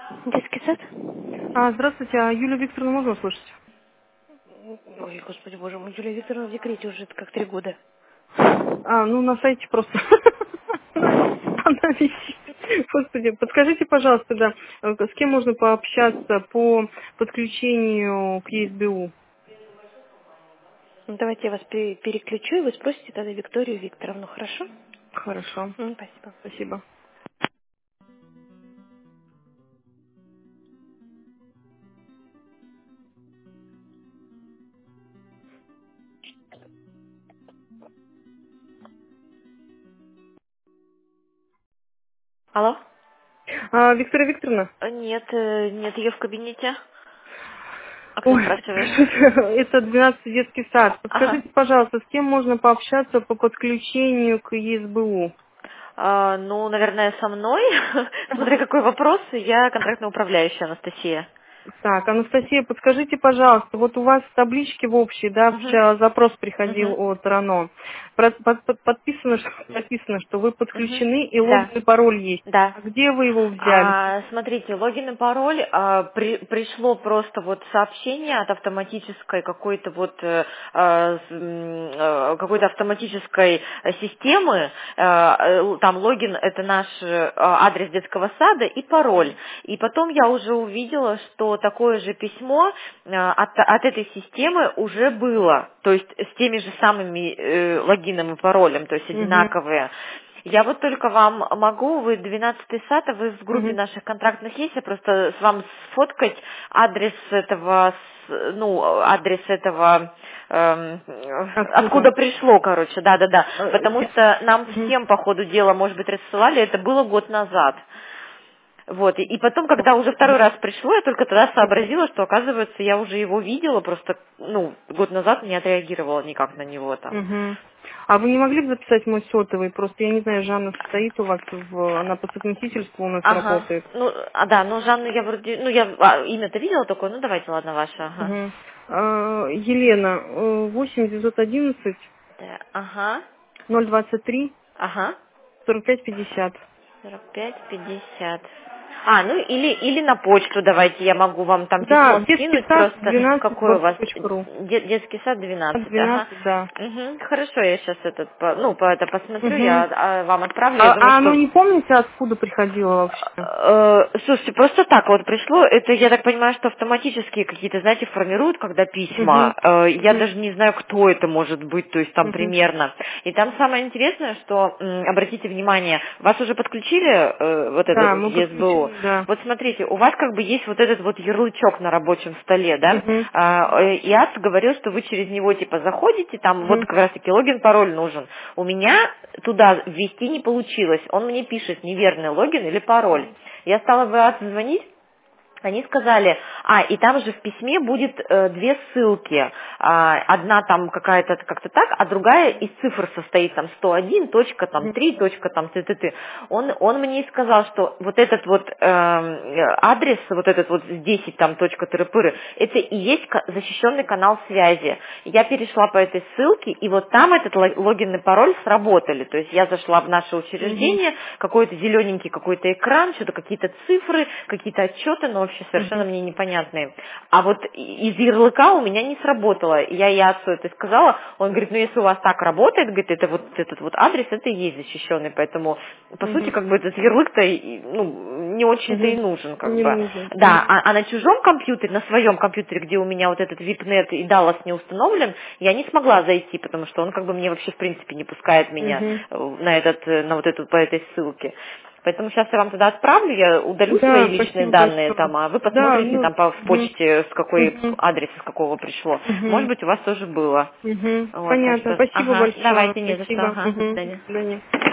Детский сад? Здравствуйте, а Юлию Викторовну можно услышать? Ой, господи, боже мой, Юлия Викторовна в декрете уже как 3 года. Ну на сайте просто она висит. Господи, подскажите, пожалуйста, да, с кем можно пообщаться по подключению к ЕСБУ? Ну, давайте я вас переключу, и вы спросите тогда Викторию Викторовну, хорошо? Хорошо, Спасибо. спасибо. Алло? Виктория Викторовна? Нет, нет ее в кабинете. А кто Ой, спрашивает? это 12-й детский сад. Ага. Подскажите, пожалуйста, с кем можно пообщаться по подключению к ЕСБУ? Ну, наверное, со мной. Смотри, какой вопрос. Я контрактная управляющая Анастасия. Так, Анастасия, подскажите, пожалуйста, вот у вас в табличке в общей, да, Угу. вчера запрос приходил Угу. от РАНО, подписано, написано, что вы Угу. подключены и Да. логин и пароль есть. Да. А где вы его взяли? Смотрите, логин и пароль, пришло просто вот сообщение от автоматической какой-то вот какой-то автоматической системы, там логин это наш адрес детского сада и пароль. И потом я уже увидела, что такое же письмо от этой системы уже было, то есть с теми же самыми логином и паролем, то есть Угу, одинаковые. Я вот только вам могу, вы 12-й сад, а вы в группе угу. наших контрактных есть, я просто с вам сфоткать адрес этого, адрес этого, Откуда? откуда пришло, короче, да-да-да, потому что нам Мгм. всем по ходу дела, может быть, рассылали, это было год назад. Вот, и потом, когда уже второй раз пришло, я только тогда сообразила, что, оказывается, я уже его видела, просто, год назад не отреагировала никак на него там. Мгм. А вы не могли бы записать мой сотовый? Просто я не знаю, Жанна стоит у вас, она по совместительству у нас Ага. работает. Да, Жанну я вроде, я имя-то видела такое, давайте, ладно, ваше, ага. Мгм. Елена, 8 911 Да, ага, 023 ага, 45 50. 45-50. Или на почту давайте, я могу вам там Да, письмо детский скинуть, сад просто 12 какой у вас, .ру. детский сад 12, ага. 12, да. Хорошо, я сейчас по это посмотрю, Угу. я вам отправлю, я думаю, А оно что не помните, откуда приходило вообще? Слушайте, просто так вот пришло, это я так понимаю, что автоматически какие-то, знаете, формируют, когда письма, Угу. я даже не знаю, кто это может быть, то есть там Угу. примерно. И там самое интересное, что, обратите внимание, вас уже подключили вот этот Да, вот мы ЕСБУ. подключены, да. Вот смотрите, у вас как бы есть вот этот вот ярлычок на рабочем столе, да? Угу. ИАЦ говорил, что вы через него типа заходите, там вот Угу. как раз таки логин, пароль нужен. У меня туда ввести не получилось. Он мне пишет неверный логин или пароль. Я стала в ИАЦ звонить, они сказали, и там же в письме будет две ссылки. Одна там какая-то как-то так, а другая из цифр состоит, там 101, точка, там 3, точка, там т. Он мне и сказал, что вот этот вот адрес, вот этот вот 10 там точка тыры-пыры, это и есть защищенный канал связи. Я перешла по этой ссылке, и вот там этот логин и пароль сработали. То есть я зашла в наше Угу. учреждение, какой-то зелененький какой-то экран, что-то какие-то цифры, какие-то отчеты, но вообще совершенно Угу. мне непонятные. А вот из ярлыка у меня не сработало. И я отцу это сказала, он говорит, если у вас так работает, говорит, это вот этот вот адрес, это и есть защищенный, поэтому по сути Угу. как бы этот ярлык-то не очень-то и Угу. нужен как Не бы. нужен. Да, Угу. на чужом компьютере, на своем компьютере, где у меня вот этот VIPNet и Dallas не установлен, я не смогла зайти, потому что он как бы мне вообще в принципе не пускает меня Угу. на вот эту, по этой ссылке. Поэтому сейчас я вам туда отправлю, я удалю свои Да, личные спасибо данные большое. там, а вы Да, посмотрите там в угу. почте, с какой Угу. адрес, с какого пришло. Может Угу. быть, у вас тоже было. Угу. Вот, так Понятно. что, Спасибо ага, большое. давайте, не за что, Спасибо. ага, до Угу. До свидания. свидания.